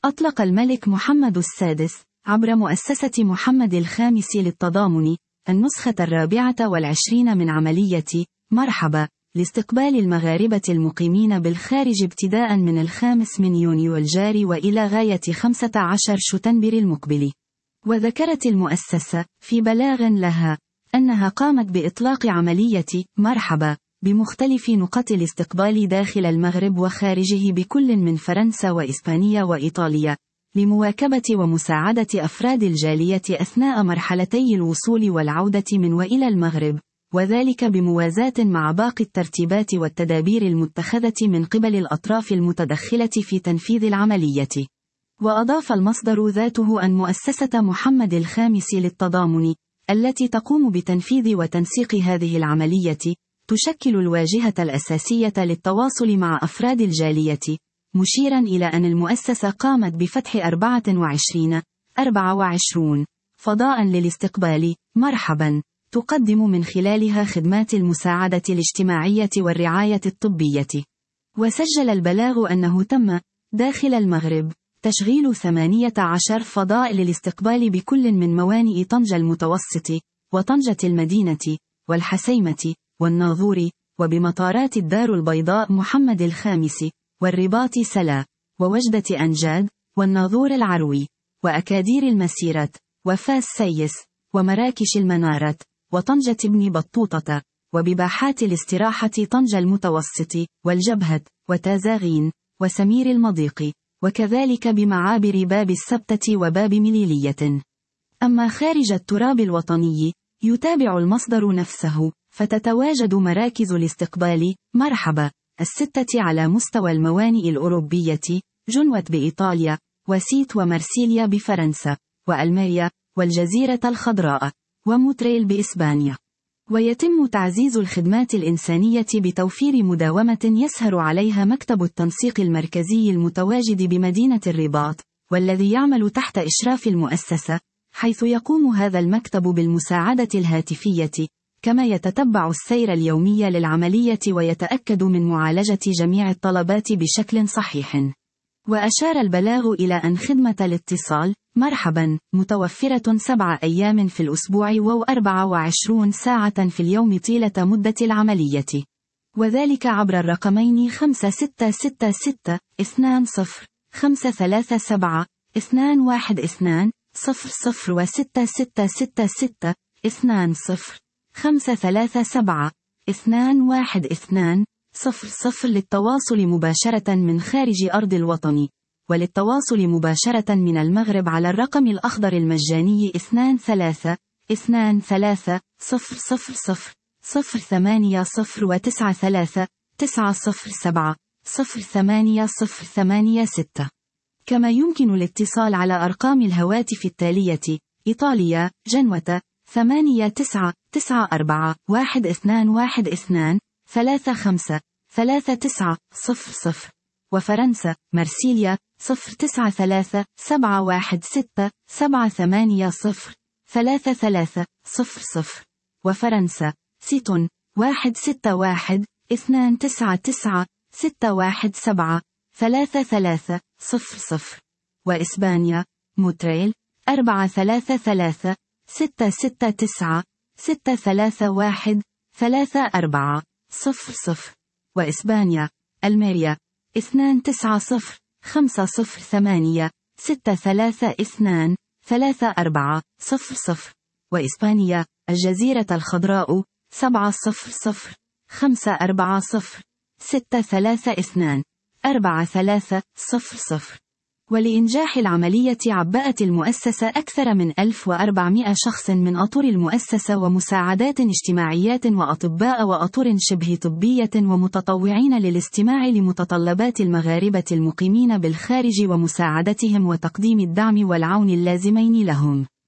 أطلق الملك محمد السادس عبر مؤسسة محمد الخامس للتضامن النسخة 24 من عملية مرحبا لاستقبال المغاربة المقيمين بالخارج ابتداء من 5 يونيو الجاري وإلى غاية 15 شتنبر المقبل. وذكرت المؤسسة في بلاغ لها أنها قامت بإطلاق عملية مرحبا بمختلف نقاط الاستقبال داخل المغرب وخارجه بكل من فرنسا وإسبانيا وإيطاليا، لمواكبة ومساعدة أفراد الجالية أثناء مرحلتي الوصول والعودة من وإلى المغرب، وذلك بموازاة مع باقي الترتيبات والتدابير المتخذة من قبل الأطراف المتدخلة في تنفيذ العملية. وأضاف المصدر ذاته أن مؤسسة محمد الخامس للتضامن التي تقوم بتنفيذ وتنسيق هذه العملية تشكل الواجهة الأساسية للتواصل مع أفراد الجالية، مشيرا إلى أن المؤسسة قامت بفتح 24 فضاء للاستقبال مرحبا تقدم من خلالها خدمات المساعدة الاجتماعية والرعاية الطبية. وسجل البلاغ أنه تم داخل المغرب تشغيل 18 فضاء للاستقبال بكل من موانئ طنجة المتوسط وطنجة المدينة والحسيمة والناظور، وبمطارات الدار البيضاء محمد الخامس والرباط سلا ووجدة أنجاد والناظور العروي وأكادير المسيرة وفاس سيس ومراكش المنارة وطنجة ابن بطوطة وبباحات الاستراحة طنجة المتوسط والجبهة وتازاغين وسمير المضيق، وكذلك بمعابر باب السبتة وباب مليلية. أما خارج التراب الوطني يتابع المصدر نفسه فتتواجد مراكز الاستقبال مرحبا 6 على مستوى الموانئ الأوروبية، جنوة بإيطاليا وسيت ومارسيليا بفرنسا وألميريا والجزيرة الخضراء وموتريل بإسبانيا. ويتم تعزيز الخدمات الإنسانية بتوفير مداومة يسهر عليها مكتب التنسيق المركزي المتواجد بمدينة الرباط، والذي يعمل تحت إشراف المؤسسة، حيث يقوم هذا المكتب بالمساعدة الهاتفية، كما يتتبع السير اليومي للعملية ويتأكد من معالجة جميع الطلبات بشكل صحيح. وأشار البلاغ إلى أن خدمة الاتصال مرحبا متوفرة 7 أيام في الأسبوع و24 ساعة في اليوم طيلة مدة العملية، وذلك عبر الرقمين 5666 20 537 212 00 و 6666 20 537 212 00 للتواصل مباشرة من خارج أرض الوطن، وللتواصل مباشرة من المغرب على الرقم الأخضر المجاني 23 23 000 080 و93 907 08086. كما يمكن الاتصال على أرقام الهواتف التالية: إيطاليا جنوة 8994 1212 35 3900، وفرنسا مرسيليا 093 716 780 3300، وفرنسا سيتون 161 299 617 3300، وإسبانيا موتريل 433 669 631 3400، وإسبانيا ألميريا 290 508 632 3400، وإسبانيا الجزيرة الخضراء 700 540 632 4300. ولإنجاح العملية عبأت المؤسسة أكثر من 1400 شخص من أطر المؤسسة ومساعدات اجتماعيات وأطباء وأطر شبه طبية ومتطوعين للاستماع لمتطلبات المغاربة المقيمين بالخارج ومساعدتهم وتقديم الدعم والعون اللازمين لهم.